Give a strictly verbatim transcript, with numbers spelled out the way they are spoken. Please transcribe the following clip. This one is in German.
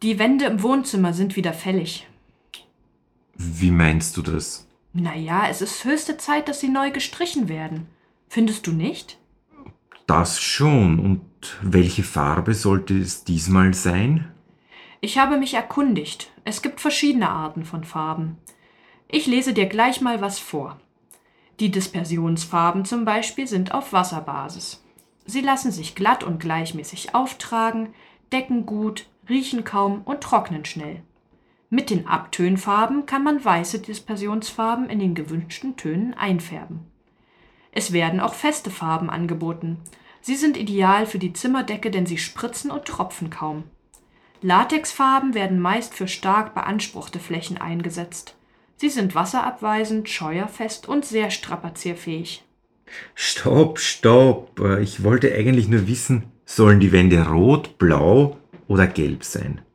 Die Wände im Wohnzimmer sind wieder fällig. Wie meinst du das? Naja, es ist höchste Zeit, dass sie neu gestrichen werden. Findest du nicht? Das schon. Und welche Farbe sollte es diesmal sein? Ich habe mich erkundigt. Es gibt verschiedene Arten von Farben. Ich lese dir gleich mal was vor. Die Dispersionsfarben zum Beispiel sind auf Wasserbasis. Sie lassen sich glatt und gleichmäßig auftragen, decken gut, riechen kaum und trocknen schnell. Mit den Abtönfarben kann man weiße Dispersionsfarben in den gewünschten Tönen einfärben. Es werden auch feste Farben angeboten. Sie sind ideal für die Zimmerdecke, denn sie spritzen und tropfen kaum. Latexfarben werden meist für stark beanspruchte Flächen eingesetzt. Sie sind wasserabweisend, scheuerfest und sehr strapazierfähig. Stopp, stopp. Äh, Ich wollte eigentlich nur wissen, sollen die Wände rot, blau oder gelb sein?